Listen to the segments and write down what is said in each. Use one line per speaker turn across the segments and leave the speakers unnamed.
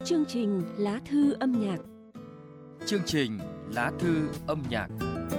Chương trình Lá thư âm nhạc.
Chương trình Lá thư âm nhạc.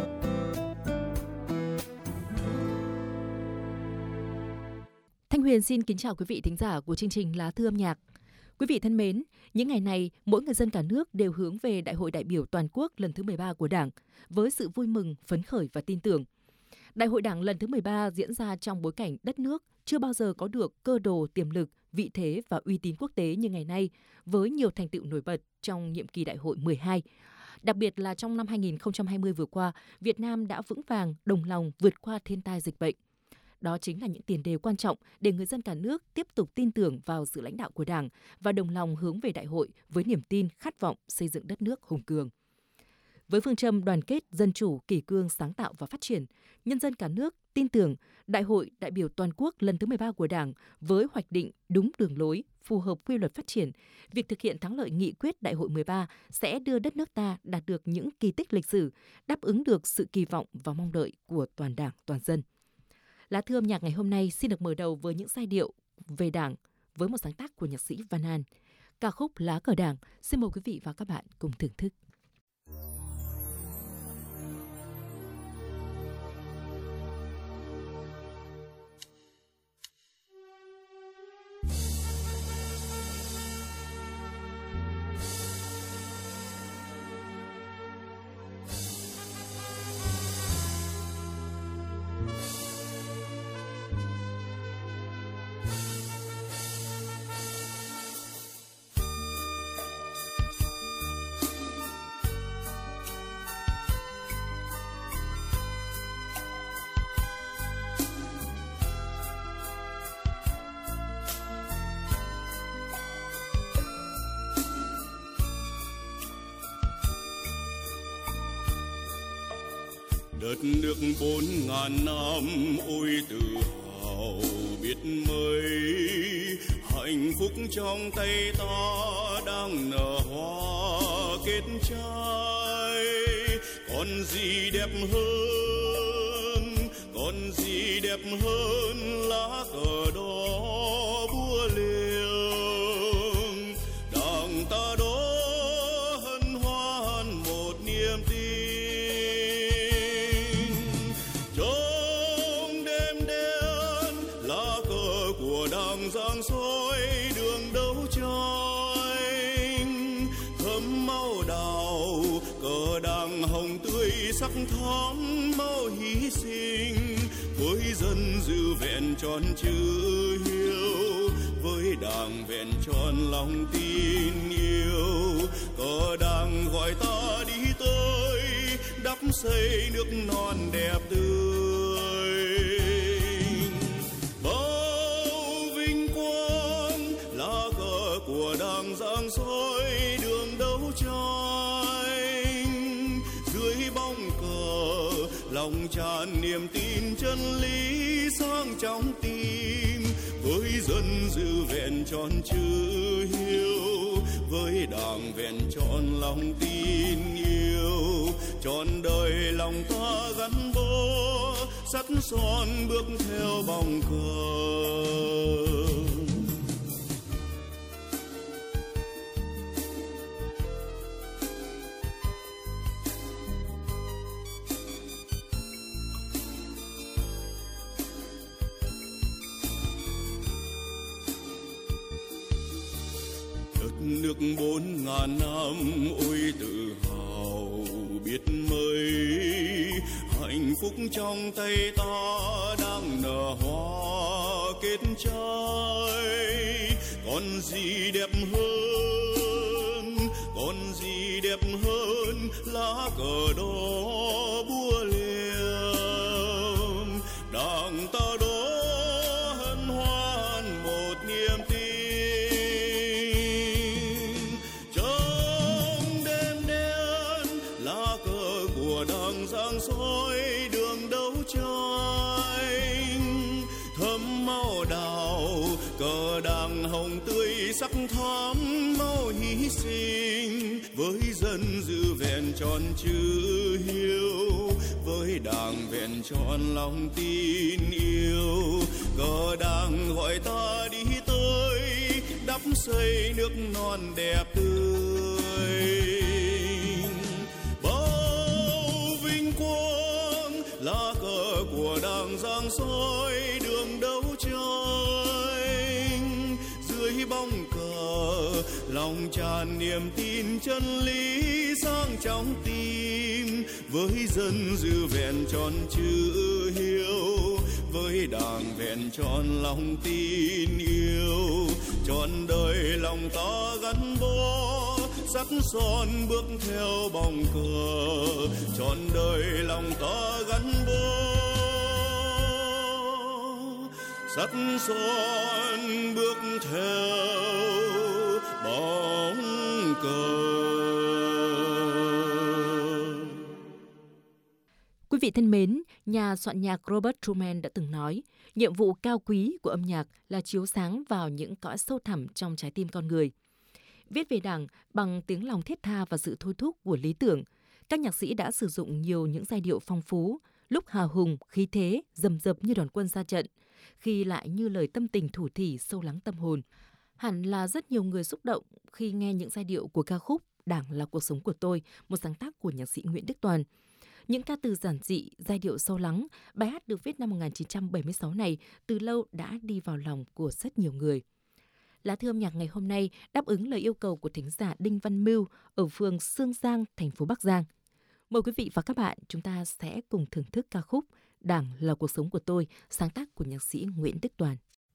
Thanh Huyền xin kính chào quý vị thính giả của chương trình Lá thư âm nhạc. Quý vị thân mến, những ngày này, mỗi người dân cả nước đều hướng về Đại hội đại biểu toàn quốc lần thứ 13 của Đảng với sự vui mừng, phấn khởi và tin tưởng. Đại hội Đảng lần thứ 13 diễn ra trong bối cảnh đất nước chưa bao giờ có được cơ đồ, tiềm lực, vị thế và uy tín quốc tế như ngày nay, với nhiều thành tựu nổi bật trong nhiệm kỳ Đại hội 12. Đặc biệt là trong năm 2020 vừa qua, Việt Nam đã vững vàng, đồng lòng vượt qua thiên tai dịch bệnh. Đó chính là những tiền đề quan trọng để người dân cả nước tiếp tục tin tưởng vào sự lãnh đạo của Đảng và đồng lòng hướng về đại hội với niềm tin, khát vọng xây dựng đất nước hùng cường. Với phương châm đoàn kết, dân chủ, kỷ cương, sáng tạo và phát triển, nhân dân cả nước tin tưởng Đại hội đại biểu toàn quốc lần thứ 13 của Đảng với hoạch định đúng đường lối, phù hợp quy luật phát triển, việc thực hiện thắng lợi nghị quyết Đại hội 13 sẽ đưa đất nước ta đạt được những kỳ tích lịch sử, đáp ứng được sự kỳ vọng và mong đợi của toàn Đảng, toàn dân. Lá thư âm nhạc ngày hôm nay xin được mở đầu với những giai điệu về Đảng với một sáng tác của nhạc sĩ Văn An. Ca khúc Lá cờ Đảng, xin mời quý vị và các bạn cùng thưởng thức.
Đất nước 4.000 năm ôi tự hào biết mấy, hạnh phúc trong tay ta đang nở hoa kết trái. Còn gì đẹp hơn, còn gì đẹp hơn lá cờ đỏ búa liềm. Đảng ta đó hân hoan một niềm tin. Giang soi đường đấu tranh, thấm máu đào cờ Đảng hồng tươi sắc thắm máu hy sinh. Với dân dư vẹn tròn chữ hiếu, với Đảng vẹn tròn lòng tin yêu. Cờ Đảng gọi ta đi tới đắp xây nước non đẹp tươi. Của Đảng giang soi đường đấu tranh, dưới bóng cờ lòng tràn niềm tin chân lý sáng trong tim. Với dân dư vẹn tròn chữ hiếu, với Đảng vẹn tròn lòng tin yêu. Trọn đời lòng ta gắn bó sắt son bước theo bóng cờ. Nước 4.000 năm ôi tự hào biết mấy, hạnh phúc trong tay ta đang nở hoa kết trái. Còn gì đẹp hơn, còn gì đẹp hơn lá cờ đỏ búa liềm. Đảng ta đó hân hoan một niềm tin. Giang soi đường đấu tranh, thấm máu đào cờ Đảng hồng tươi sắc thắm máu hy sinh. Với dân dư vẹn tròn chữ hiếu, với Đảng vẹn tròn lòng tin yêu. Cờ Đảng gọi ta đi tới đắp đắp xây nước non đẹp tươi. Bao vinh quang lá cờ của Đảng giang soi đường đấu tranh, dưới bóng cờ lòng tràn niềm tin chân lý sáng trong tim, với dân dư vẹn tròn chữ hiếu, với Đảng vẹn tròn lòng tin yêu, trọn đời lòng ta gắn bó sắc son bước theo bóng cờ, trọn đời lòng ta gắn bó sắc son bước theo bóng cờ.
Quý vị thân mến, nhà soạn nhạc Robert Schumann đã từng nói, nhiệm vụ cao quý của âm nhạc là chiếu sáng vào những cõi sâu thẳm trong trái tim con người. Viết về Đảng bằng tiếng lòng thiết tha và sự thôi thúc của lý tưởng, các nhạc sĩ đã sử dụng nhiều những giai điệu phong phú, lúc hào hùng, khí thế, rầm rập như đoàn quân ra trận, khi lại như lời tâm tình thủ thỉ sâu lắng tâm hồn. Hẳn là rất nhiều người xúc động khi nghe những giai điệu của ca khúc Đảng là cuộc sống của tôi, một sáng tác của nhạc sĩ Nguyễn Đức Toàn. Những ca từ giản dị, giai điệu sâu lắng, bài hát được viết năm 1976 này từ lâu đã đi vào lòng của rất nhiều người. Lá thư âm nhạc ngày hôm nay đáp ứng lời yêu cầu của thính giả Đinh Văn Mưu ở phường Sương Giang, thành phố Bắc Giang. Mời quý vị và các bạn, chúng ta sẽ cùng thưởng thức ca khúc Đảng là cuộc sống của tôi, sáng tác của nhạc sĩ Nguyễn Đức Toàn.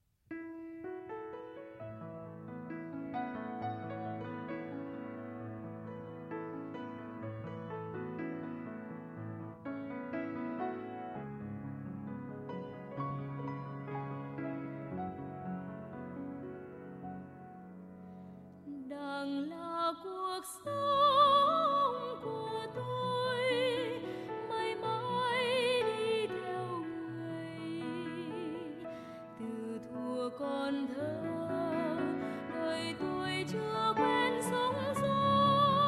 Đảng là cuộc sống của tôi, mãi mãi đi theo người. Từ thuở còn thơ, đời tôi chưa quen sống gió.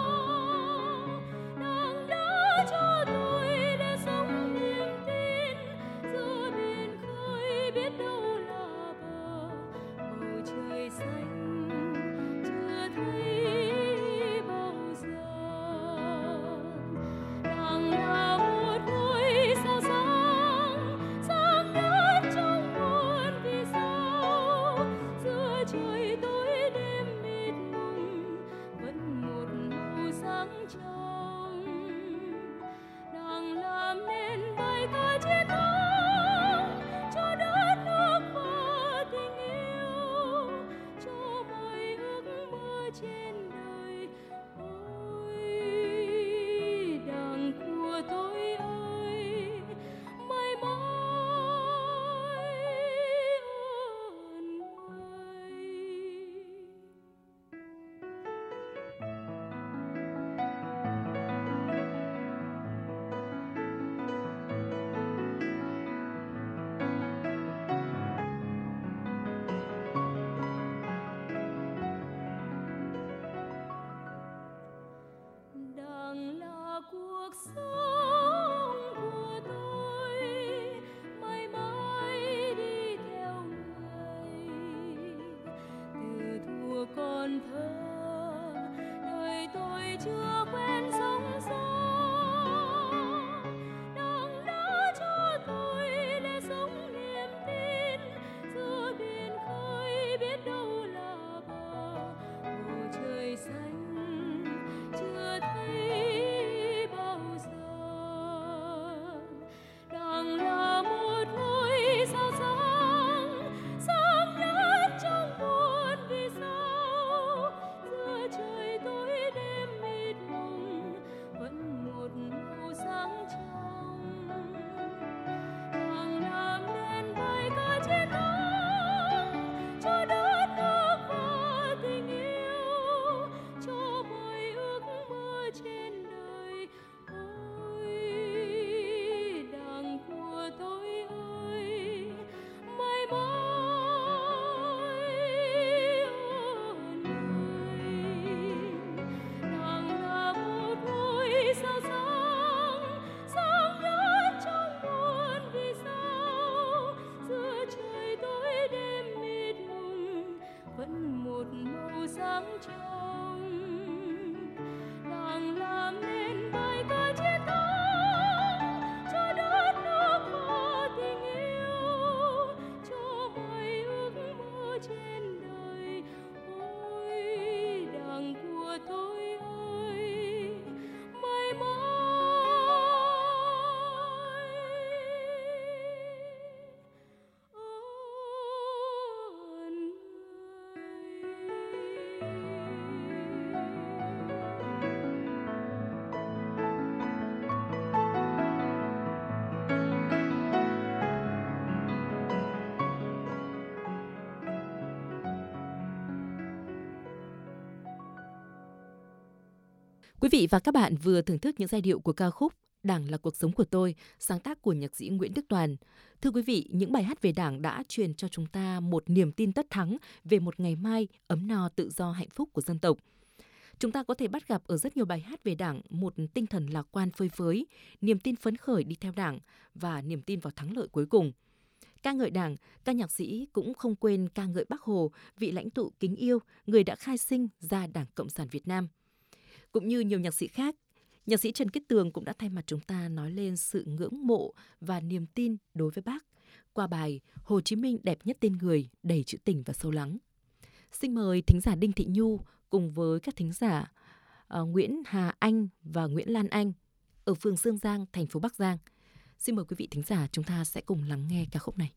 Đảng đã cho tôi để sống niềm tin, giữa biển khơi biết đâu là bờ, bầu trời xanh thấy bao giờ. Đảng là một ngôi sao sáng, sáng nhất trong muôn vì sao. Giữa trời tối đêm mịt mùng, vẫn một màu sáng trong. Đảng làm nên bài ca chiến thắng cho đất nước và tình yêu, cho mọi ước mơ trên đời. Ôi Đảng của tôi ơi, mãi mãi ơn người.
Quý vị và các bạn vừa thưởng thức những giai điệu của ca khúc Đảng là cuộc sống của tôi, sáng tác của nhạc sĩ Nguyễn Đức Toàn. Thưa quý vị, những bài hát về Đảng đã truyền cho chúng ta một niềm tin tất thắng về một ngày mai ấm no, tự do, hạnh phúc của dân tộc. Chúng ta có thể bắt gặp ở rất nhiều bài hát về Đảng một tinh thần lạc quan phơi phới, niềm tin phấn khởi đi theo Đảng và niềm tin vào thắng lợi cuối cùng. Ca ngợi Đảng, các nhạc sĩ cũng không quên ca ngợi Bác Hồ, vị lãnh tụ kính yêu, người đã khai sinh ra Đảng Cộng sản Việt Nam. Cũng như nhiều nhạc sĩ khác, nhạc sĩ Trần Kết Tường cũng đã thay mặt chúng ta nói lên sự ngưỡng mộ và niềm tin đối với Bác qua bài Hồ Chí Minh đẹp nhất tên người, đầy trữ tình và sâu lắng. Xin mời thính giả Đinh Thị Nhu cùng với các thính giả Nguyễn Hà Anh và Nguyễn Lan Anh ở phường Dương Giang, thành phố Bắc Giang. Xin mời quý vị thính giả chúng ta sẽ cùng lắng nghe ca khúc này.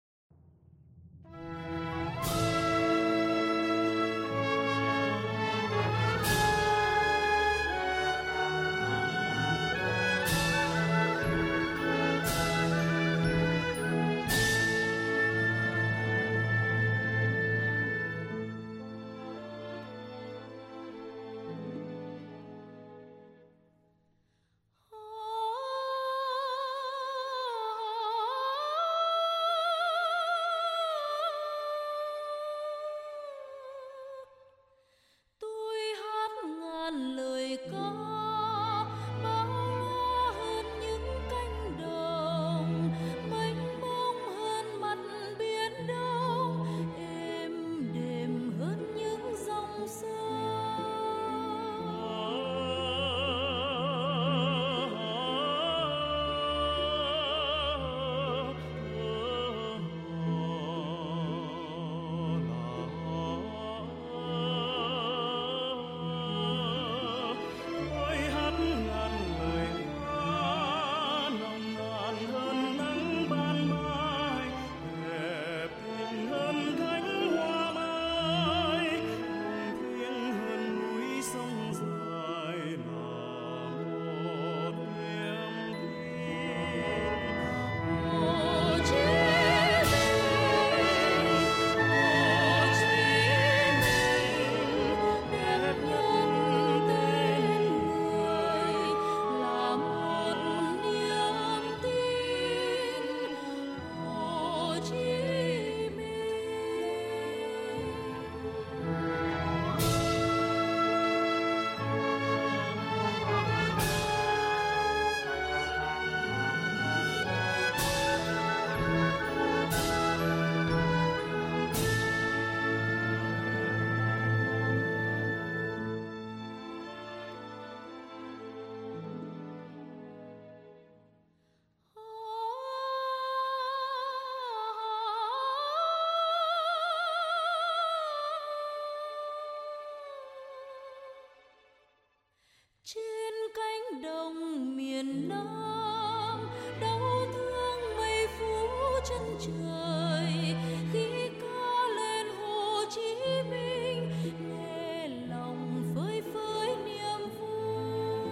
Trên cánh đồng miền Nam, đau thương mây phủ chân trời, khi ca lên Hồ Chí Minh, nghe lòng phơi phới niềm vui.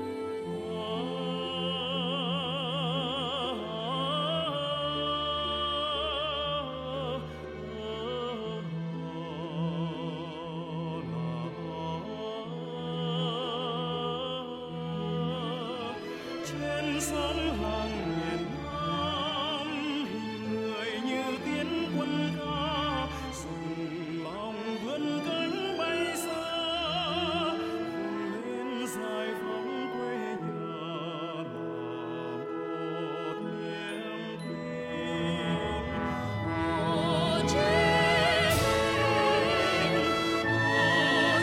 Trên xóm làng miền Nam, người như tiến quân ca, dùng lòng vươn cánh bay xa, vùng lên giải phóng quê nhà là một niềm tin.
Hồ Chí Minh, Hồ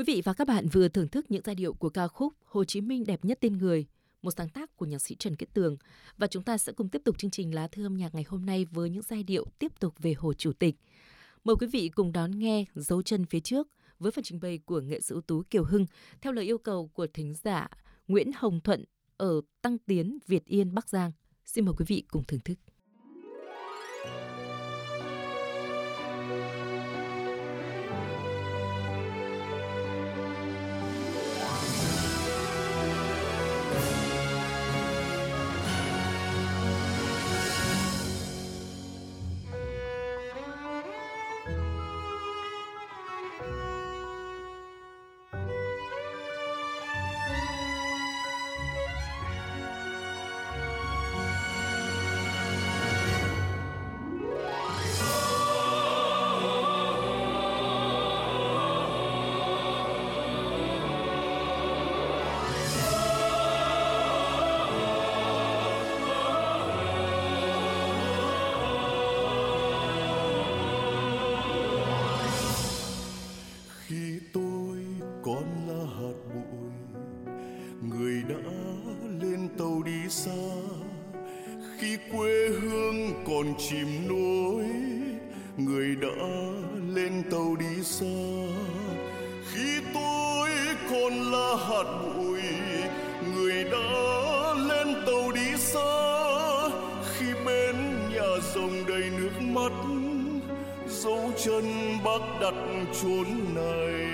vị và các bạn vừa thưởng thức những giai điệu của ca khúc Hồ Chí Minh đẹp nhất tên người, một sáng tác của nhạc sĩ Trần Kết Tường. Và chúng ta sẽ cùng tiếp tục chương trình Lá Thư âm nhạc ngày hôm nay với những giai điệu tiếp tục về Hồ Chủ tịch. Mời quý vị cùng đón nghe Dấu chân phía trước với phần trình bày của nghệ sĩ ưu tú Kiều Hưng theo lời yêu cầu của thính giả Nguyễn Hồng Thuận ở Tăng Tiến, Việt Yên, Bắc Giang. Xin mời quý vị cùng thưởng thức.
Chìm nỗi người đã lên tàu đi xa. Khi tôi còn là hạt bụi, người đã lên tàu đi xa. Khi bên nhà rồng đầy nước mắt, dấu chân bác đặt chốn này.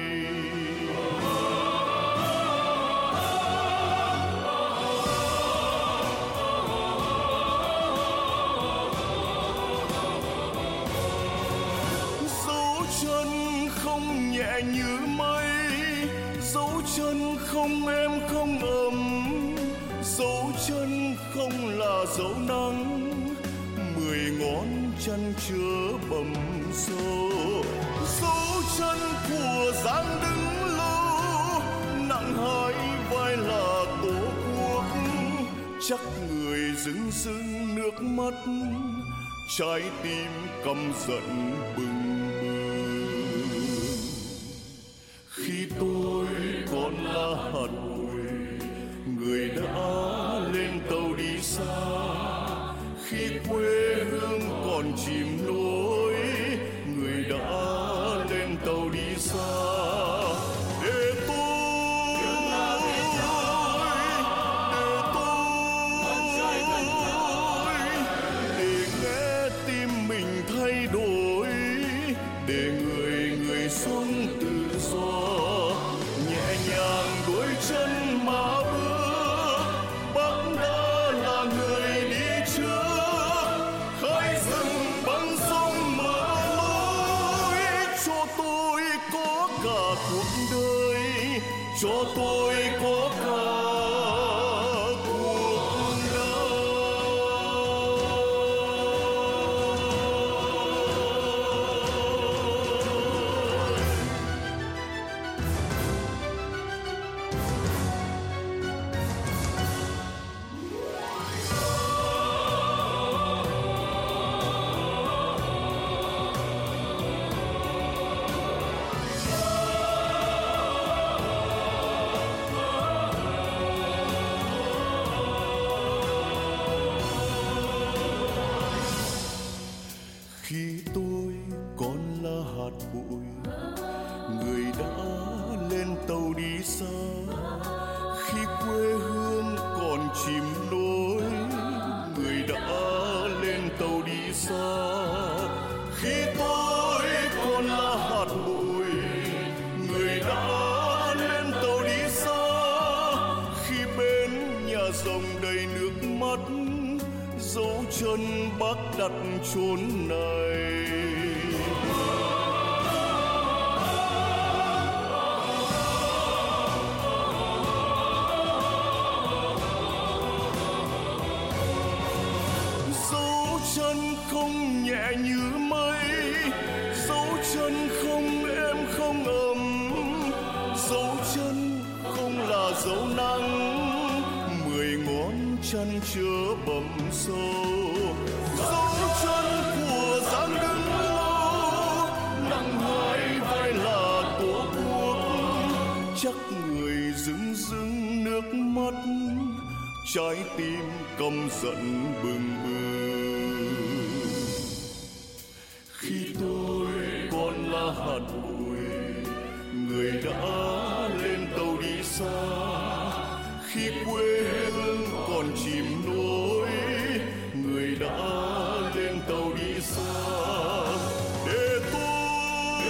Như mây, dấu chân không êm không ấm, dấu chân không là dấu nắng, 10 ngón chân chứa bầm sâu. Dấu chân của dáng đứng lâu, nặng hai vai là tổ quốc, chắc người rưng rưng nước mắt, trái tim căm giận bừng. Khi tôi còn là hạt bụi, người đã lên tàu đi xa. Khi quê hương còn chìm nổi, người đã lên tàu đi xa. Để nghe tim mình thay đổi, để người sống tự do. Đôi chân mà bước, bác đã là người đi trước, khai rừng băng sông mở lối. Cho tôi có cả cuộc đời, cho tôi có cả chân bác đặt chốn này. Dấu chân không nhẹ như mây, dấu chân không êm không ấm, dấu chân không là dấu nắng, 10 ngón chân chứa bầm sâu. Dấu chân của dáng đứng lâu, nặng hai vai là tổ quốc, người rưng rưng nước mắt, trái tim căm giận bừng bừng. Khi tôi còn là hạt bụi, người đã lên tàu đi xa. Khi quê hương còn chìm nổi, người đã lên tàu đi xa. Để tôi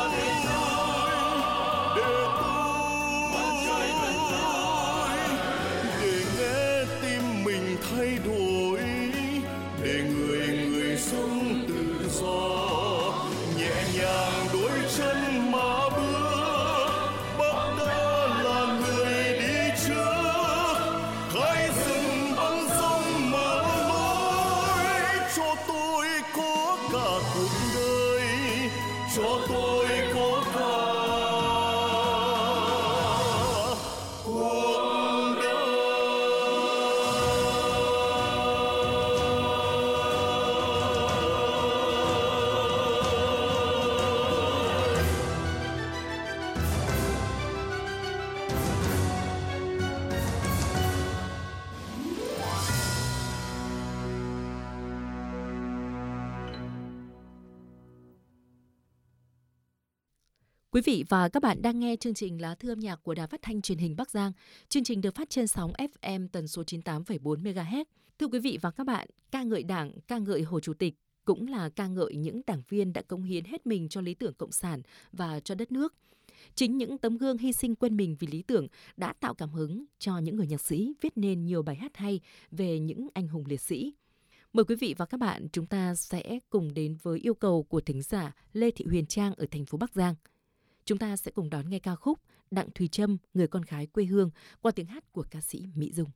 để nghe tim mình thay đổi, để người sống tự do, nhẹ nhàng đôi chân mà bước. Bác đã là người đi trước, khai rừng băng sông mở lối. Cho tôi có cả cuộc đời, cho tôi có cả cuộc đời.
Quý vị và các bạn đang nghe chương trình Lá thư âm nhạc của Đài Phát thanh Truyền hình Bắc Giang. Chương trình được phát trên sóng FM tần số 98,4 MHz. Thưa quý vị và các bạn, ca ngợi Đảng, ca ngợi Hồ Chủ tịch cũng là ca ngợi những đảng viên đã cống hiến hết mình cho lý tưởng cộng sản và cho đất nước. Chính những tấm gương hy sinh quên mình vì lý tưởng đã tạo cảm hứng cho những người nhạc sĩ viết nên nhiều bài hát hay về những anh hùng liệt sĩ. Mời quý vị và các bạn, chúng ta sẽ cùng đến với yêu cầu của thính giả Lê Thị Huyền Trang ở thành phố Bắc Giang. Chúng ta sẽ cùng đón nghe ca khúc Đặng Thùy Trâm, Người con gái quê hương qua tiếng hát của ca sĩ Mỹ Dung.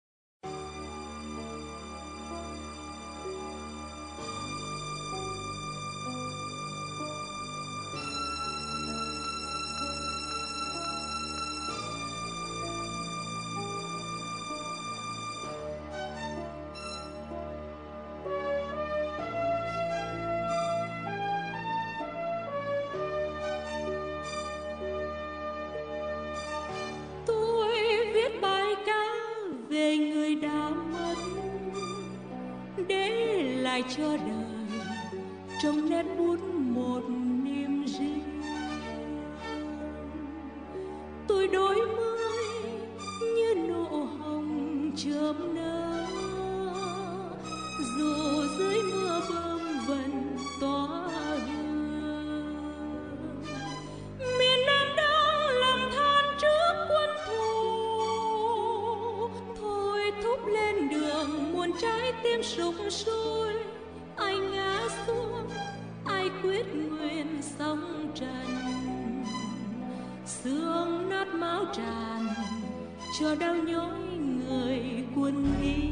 Cho đời trong nét bút một niềm riêng. Tôi đôi mươi như nụ hồng chớm nở, dù dưới mưa bơm vần tỏa hương. Miền Nam đang lầm than trước quân thù, thôi thúc lên đường muôn trái tim sục sôi. Ai ngã xuống, ai quyết nguyện sống trần, xương nát máu tràn cho đau nhói người quân y.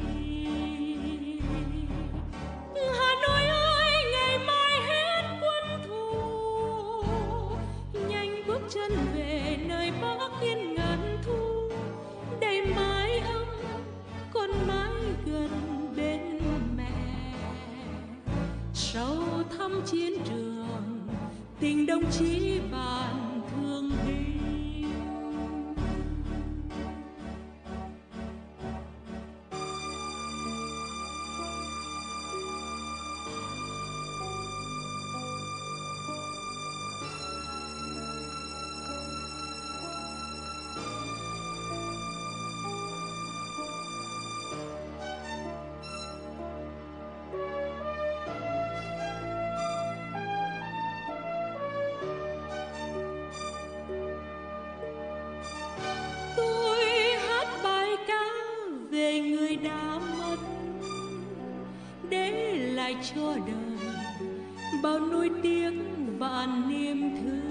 Hà Nội ơi, ngày mai hết quân thù, nhanh bước chân về nơi Bắc Yên ngàn thu. Đầy mái ấm, con mái gần bên mẹ. Sau thăm chiến trường, tình đồng chí bạn thương yêu. Cho đời bao nuối tiếc vạn niềm thương.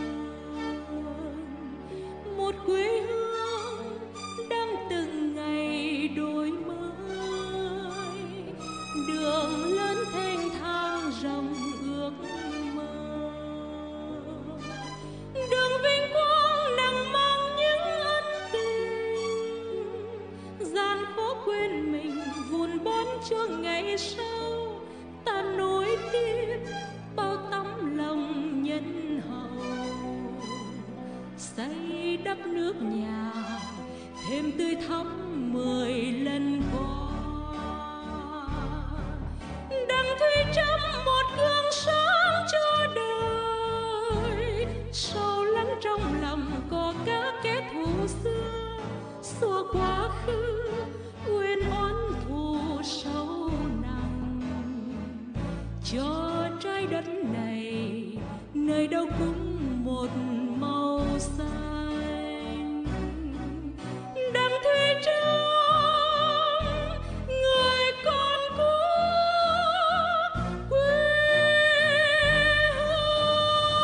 Một quê hương đang từng ngày đổi mới, đường lớn thênh thang rộng ước mơ. Đường vinh quang nặng mang những ân tình, gian khó quên mình vun bón cho ngày sau. Ta nối tiếp bao tấm lòng nhân hậu, xây đắp nước nước nhà thêm tươi thắm 10 lần qua. Đặng thủy trâm một gương sáng cho đời, sâu lắng trong lòng có các kẻ thù xưa, xua quá khứ quên oán thù sâu nặng. Cho trái đất này nơi đâu cũng một màu xanh. Đặng thủy trâm người con của quê hương.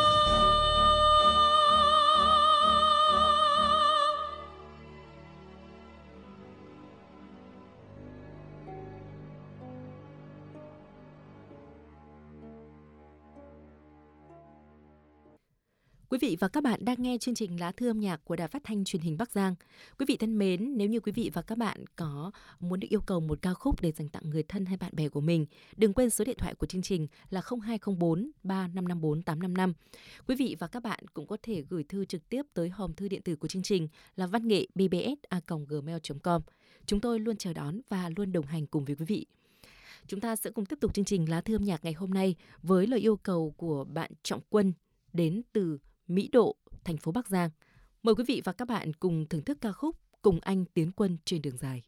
Quý vị và các bạn đang nghe chương trình Lá thư âm nhạc của Đài Phát thanh Truyền hình Bắc Giang. Quý vị thân mến, nếu như quý vị và các bạn có muốn được yêu cầu một ca khúc để dành tặng người thân hay bạn bè của mình, đừng quên số điện thoại của chương trình là 0204 3554 855. Quý vị và các bạn cũng có thể gửi thư trực tiếp tới hòm thư điện tử của chương trình là vanngệ@bbs@gmail.com. Chúng tôi luôn chờ đón và luôn đồng hành cùng với quý vị. Chúng ta sẽ cùng tiếp tục chương trình Lá thư âm nhạc ngày hôm nay với lời yêu cầu của bạn Trọng Quân đến từ Mỹ Độ, thành phố Bắc Giang. Mời quý vị và các bạn cùng thưởng thức ca khúc Cùng Anh Tiến Quân Trên Đường Dài.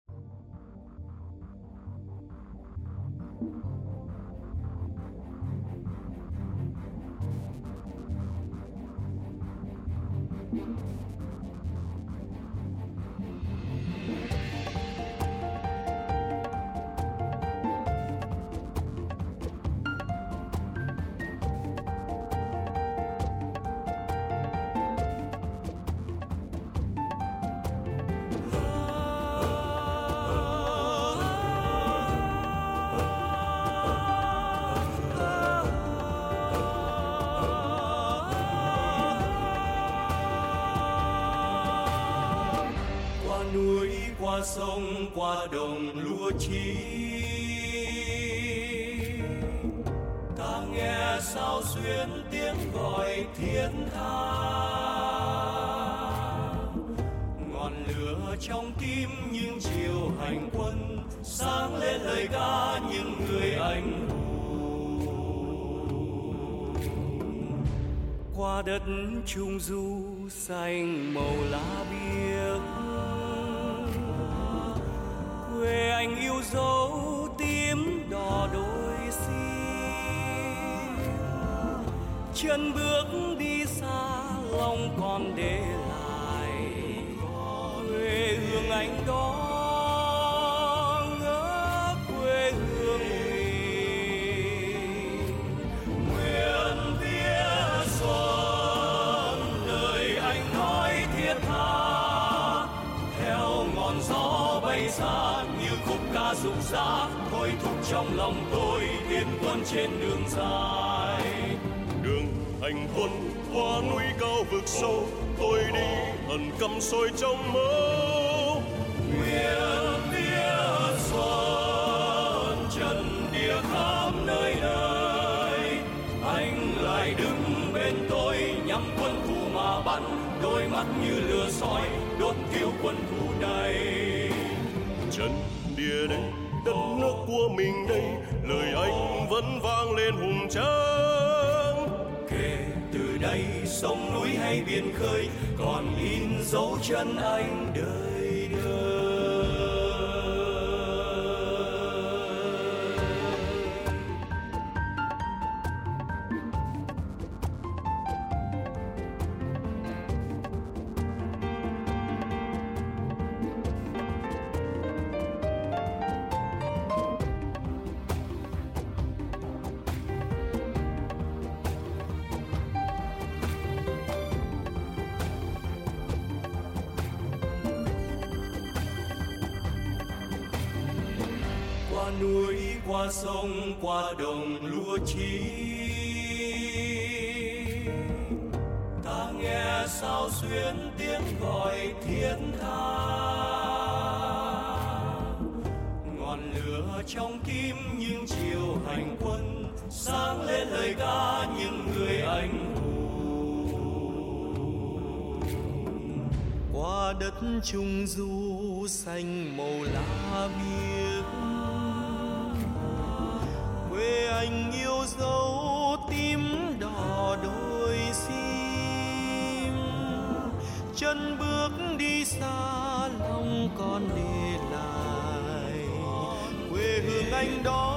Qua sông qua đồng lúa chí, ta nghe sao xuyến tiếng gọi thiên tha. Ngọn lửa trong tim những chiều hành quân, sáng lên lời ca những người anh hùng. Qua đất trung du xanh màu lá biếc, quê anh yêu dấu tím đỏ đôi xiêm. Chân bước đi xa lòng còn để lại quê hương anh đó, ngỡ quê hương mình. Nguyện viết xuân lời anh nói thiết tha, theo ngọn gió bay xa như khúc ca rụng rã, thôi thúc trong lòng tôi tiến quân trên đường dài. Đường hành quân qua núi cao vực sâu, tôi đi ẩn căm sôi trong máu. Nguyện viết xuân trần địa khắp nơi nơi, anh lại đứng bên tôi nhắm quân thù mà bắn, đôi mắt như lửa soi đốt thiêu quân thù này. Trần địa đây, đất nước của mình đây, lời anh vẫn vang lên hùng tráng. Kể từ đây sông núi hay biển khơi, còn in dấu chân anh đời đời. Núi qua sông qua đồng lúa chí, ta nghe sao xuyến tiếng gọi thiên tha. Ngọn lửa trong tim những chiều hành quân, sáng lên lời ca những người anh hùng.
qua đất trung du xanh màu lá biếc. Quê anh yêu dấu tím đỏ đôi sim, chân bước đi xa lòng còn để lại quê hương anh đó.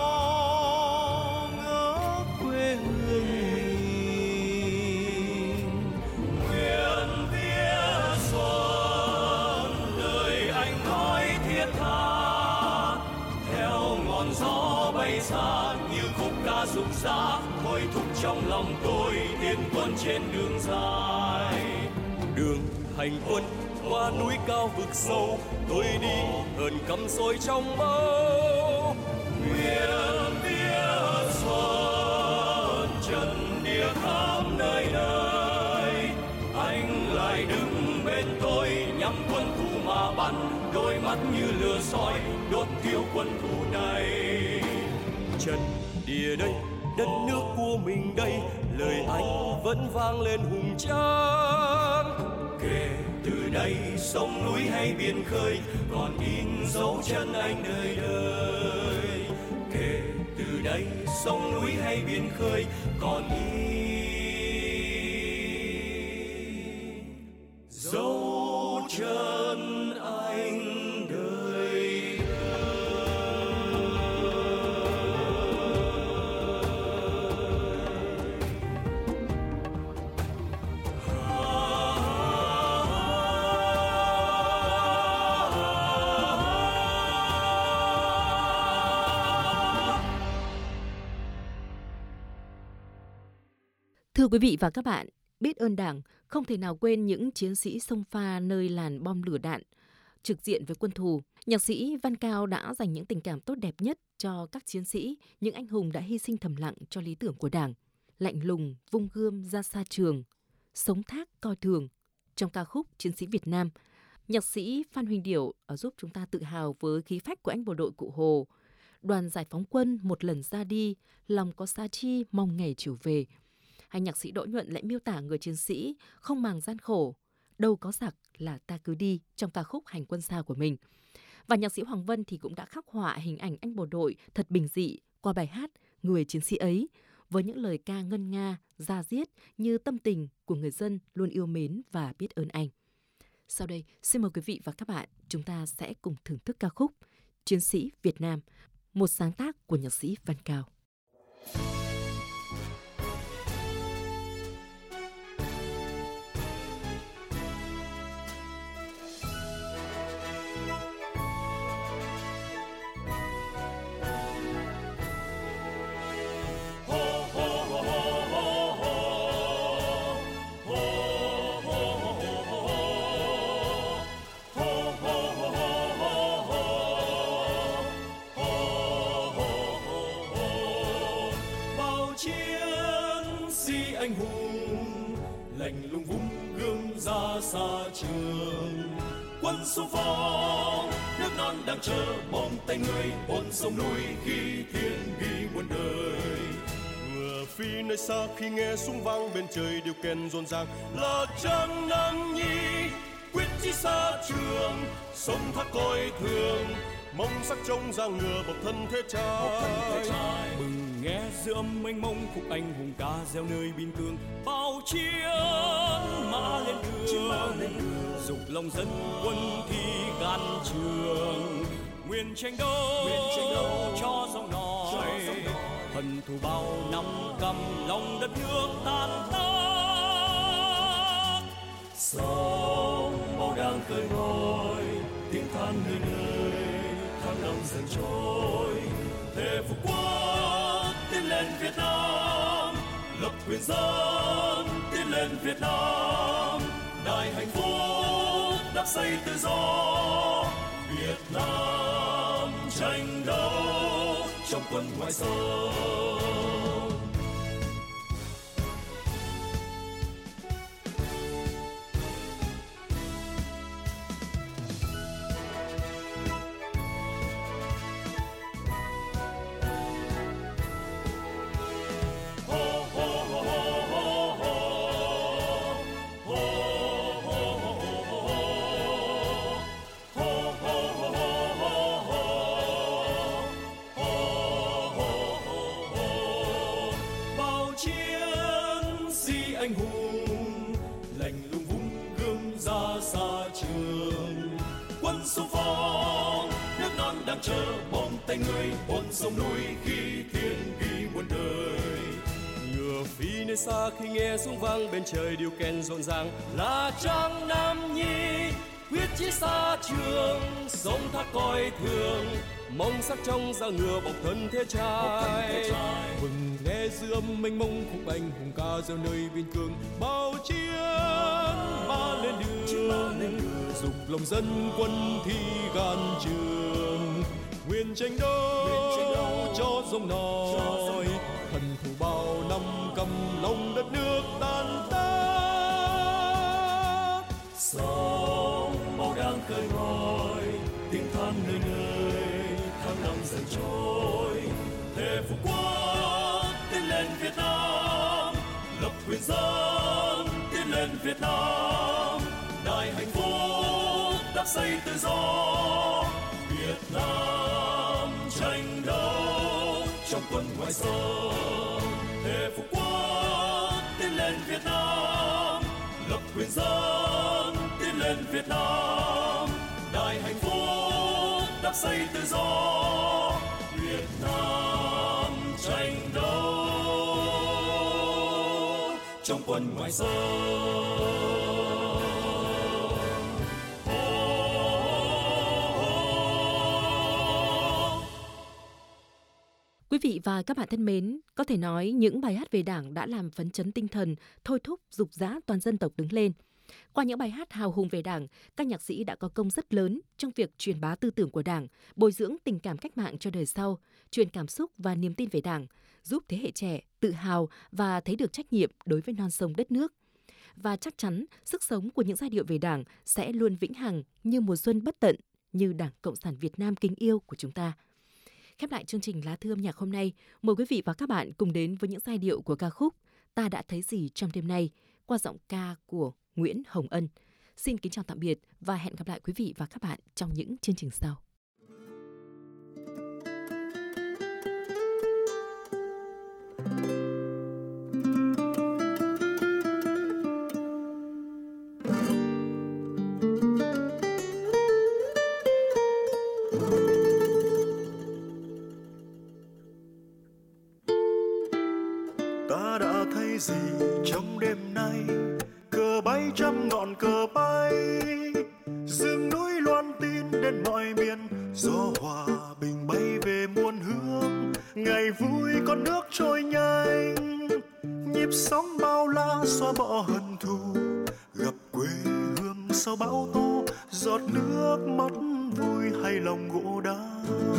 Như khúc ca rụng rã thôi thúc trong lòng tôi tiến quân trên đường dài.
Đường hành quân qua núi cao vực sâu, tôi đi hơn cắm sôi trong máu.
Nguyện viết xuân trần địa khắp nơi nơi, anh lại đứng bên tôi nhắm quân thù mà bắn, đôi mắt như lửa soi đốt thiêu quân thù này.
Trần địa đây, đất nước của mình đây, lời anh vẫn vang lên hùng tráng.
Kể từ đây sông núi hay biển khơi còn in dấu chân anh đời đời. Kể từ đây sông núi hay biển khơi còn in dấu chân anh.
Thưa quý vị và các bạn, biết ơn Đảng, không thể nào quên những chiến sĩ xông pha nơi làn bom lửa đạn, trực diện với quân thù. Nhạc sĩ Văn Cao đã dành những tình cảm tốt đẹp nhất cho các chiến sĩ, những anh hùng đã hy sinh thầm lặng cho lý tưởng của Đảng. Lạnh lùng, vung gươm ra xa trường, sống thác coi thường. Trong ca khúc Chiến sĩ Việt Nam, nhạc sĩ Phan Huỳnh Điểu giúp chúng ta tự hào với khí phách của anh bộ đội Cụ Hồ. Đoàn giải phóng quân một lần ra đi, lòng có xa chi mong ngày trở về. Hay nhạc sĩ Đỗ Nhuận lại miêu tả người chiến sĩ không màng gian khổ, đâu có giặc là ta cứ đi trong ca khúc Hành quân xa của mình. Và nhạc sĩ Hoàng Vân thì cũng đã khắc họa hình ảnh anh bộ đội thật bình dị qua bài hát Người chiến sĩ ấy, với những lời ca ngân nga, da diết như tâm tình của người dân luôn yêu mến và biết ơn anh. Sau đây, xin mời quý vị và các bạn, chúng ta sẽ cùng thưởng thức ca khúc Chiến sĩ Việt Nam, một sáng tác của nhạc sĩ Văn Cao.
Anh hùng lạnh lùng vung gươm ra xa trường, quân xung phong nước non đang chờ bom tay người ôn sông núi khi thiên ghi muôn đời.
Ngựa phi nơi xa khi nghe súng vang bên trời điều kèn rộn ràng là Trang Nam Nhi quyết chí xa trường, sống thác coi thường mong sắc trông ra ngựa bộc thân thế trai.
Mừng nghe giữa âm mênh mông khúc anh hùng ca reo nơi biên cương, bao chiến mã lên đường dục lòng dân quân thi gan trường, nguyện tranh đấu cho dòng nòi hận thù bao năm cầm lòng đất nước tan tác. Sông máu đang khơi ngòi tiếng than nơi nơi, tháng năm dần trôi thề phục quốc tiến lên Việt Nam, lập quyền dân tiến lên Việt Nam, đại hạnh phúc đắp xây tự do. Việt Nam tranh đấu trong quân ngoại xâm. trường. Quân xung phong, nước non đang chờ bom tay người bốn sông núi khi thiên ghi muôn đời.
Ngựa phi nơi xa khi nghe súng vang bên trời điệu kèn rộn ràng là Trang Nam Nhi. Quyết chí xa trường, sông thác coi thường, mong sắc trong da ngựa bọc thân thế trai. Vừng nghe dư âm mênh mông khúc anh hùng ca reo nơi biên cương. Bao chiến ba lên đường, dục lòng dân quân thi gan trường. Nguyện tranh đấu cho dòng nòi, thần thù bao năm cầm lòng đất nước tan tác.
Sông máu đang khơi ngòi, tiếng than nơi nơi, tháng năm dần trôi. Thề phục quốc tiến lên Việt Nam, lập quyền dân tiến lên Việt Nam. Đại hạnh phúc đắp xây tự do, Việt Nam tranh đấu trong quân ngoài sông. Thề phục quốc tiến lên Việt Nam, lập quyền dân tiến lên Việt Nam. Đại hạnh phúc đắp xây tự do, Việt Nam tranh đấu trong quân ngoài sông.
Quý vị và các bạn thân mến, có thể nói những bài hát về Đảng đã làm phấn chấn tinh thần, thôi thúc dục dã toàn dân tộc đứng lên. Qua những bài hát hào hùng về Đảng, các nhạc sĩ đã có công rất lớn trong việc truyền bá tư tưởng của Đảng, bồi dưỡng tình cảm cách mạng cho đời sau, truyền cảm xúc và niềm tin về Đảng, giúp thế hệ trẻ tự hào và thấy được trách nhiệm đối với non sông đất nước. Và chắc chắn sức sống của những giai điệu về Đảng sẽ luôn vĩnh hằng như mùa xuân bất tận, như Đảng Cộng sản Việt Nam kính yêu của chúng ta. Khép lại chương trình Lá Thư âm nhạc hôm nay, mời quý vị và các bạn cùng đến với những giai điệu của ca khúc Ta đã thấy gì trong đêm nay qua giọng ca của Nguyễn Hồng Ân. Xin kính chào tạm biệt và hẹn gặp lại quý vị và các bạn trong những chương trình sau.
Ta đã thấy gì trong đêm nay? Cờ bay trăm ngọn cờ bay, rừng núi loan tin đến mọi miền. Gió hòa bình bay về muôn hướng, ngày vui con nước trôi nhanh. Nhịp sóng bao la xóa bỏ hận thù, gặp quê hương sau bão tố. Giọt nước mắt vui hay lòng gỗ đá.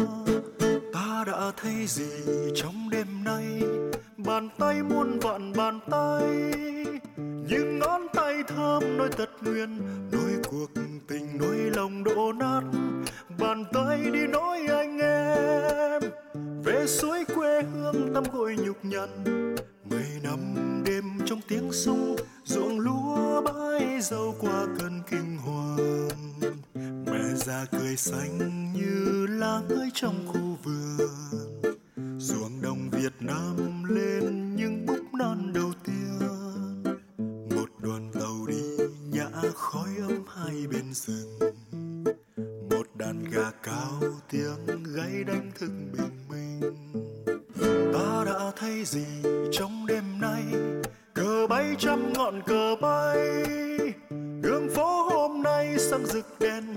Ta đã thấy gì trong đêm nay? Bàn tay muôn vạn bàn tay, những ngón tay thơm nối tật nguyền, nối cuộc tình nối lòng đổ nát. Bàn tay đi nói anh em về suối quê hương tắm gội nhục nhằn. 10 năm đêm trong tiếng súng, ruộng lúa bãi dâu qua cơn kinh hoàng. Mẹ già cười xanh như lá mới trong khu vườn. Ruộng đồng Việt Nam lên những búp non đầu tiên. Một đoàn tàu đi nhã khói ấm hai bên rừng. Một đàn gà cao tiếng gáy đánh thức bình minh. Ta đã thấy gì trong đêm nay? Cờ bay trăm ngọn cờ bay, đường phố hôm nay sáng rực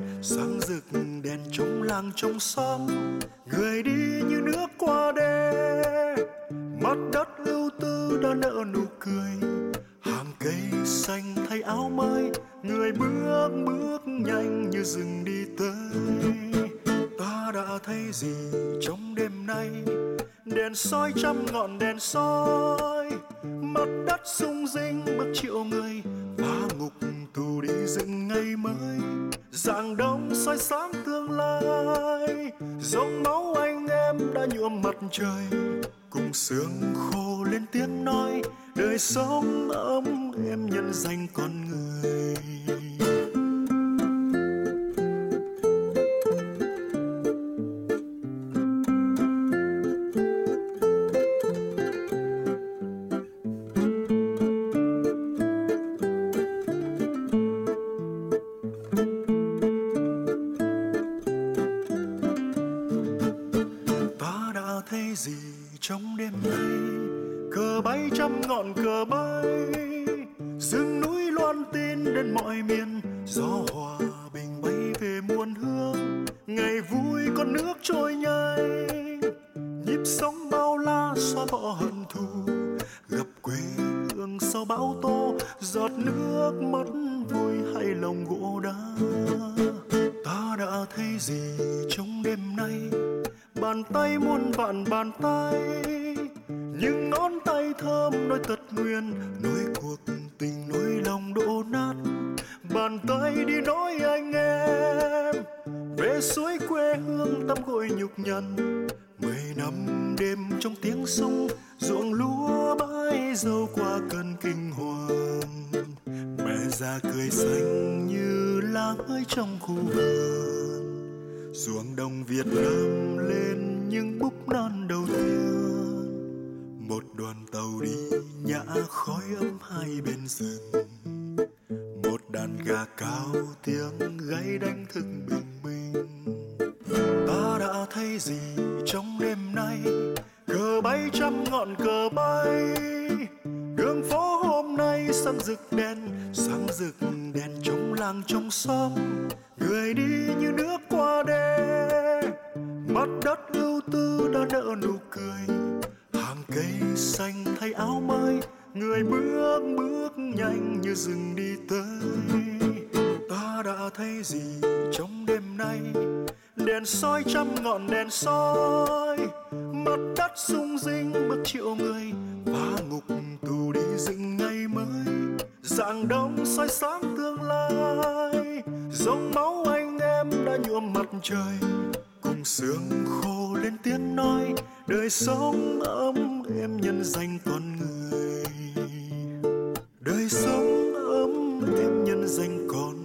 đèn trong làng trong xóm. Người đi như nước qua đê, mặt đất ưu tư đã nở nụ cười. Hàng cây xanh thay áo mới, người bước nhanh như rừng đi tới. Ta đã thấy gì trong đêm nay? Đèn soi trăm ngọn đèn soi, mặt đất rung rinh bước triệu người. Phá ngục tù đi dựng ngày mới, rạng đông soi sáng tương lai. Dòng máu anh em đã nhuộm mặt trời, cùng sương khô lên tiếng nói. Đời sống ấm êm nhân danh con người.
nay, cờ bay trăm ngọn cờ bay, rừng núi loan tin đến mọi miền, gió hòa bình bay về muôn hương, ngày vui con nước trôi nhanh, nhịp sống bao la xóa bỏ hận thù, gặp quê hương sau bão tố, giọt nước mắt vui hay lòng gỗ đá. Ta đã thấy gì trong đêm nay, bàn tay muôn vạn bàn tay, những ngón tay thơm nối tật nguyền, nối cuộc tình nối lòng đổ nát. Bàn tay đi nói anh em về suối quê hương tắm gội nhục nhằn, 10 năm đêm trong tiếng sông, ruộng lúa bãi dâu qua cơn kinh hoàng. Mẹ già cười xanh như lá mới trong khu vườn, ruộng đồng Việt Nam lên những búp non đầu tiên. Một đoàn tàu đi nhã khói ấm hai bên rừng, một đàn gà cao tiếng gáy đánh thức bình minh. Ta đã thấy gì trong đêm nay, cờ bay trăm ngọn cờ bay, đường phố hôm nay sáng rực đèn trong làng trong xóm, người đi như nước qua đê, mặt đất ưu tư đã nở nụ cười, hàng cây xanh thay áo mới, người bước nhanh như rừng đi tới. Ta đã thấy gì trong đêm nay, đèn soi trăm ngọn đèn soi, mặt đất rung rinh bước triệu người, phá ngục tù đi dựng ngày mới, rạng đông soi sáng tương lai, dòng máu anh em đã nhuộm mặt trời, cùng sương khô lên tiếng nói, đời sống ấm êm nhân danh con người, đời sống ấm êm nhân danh con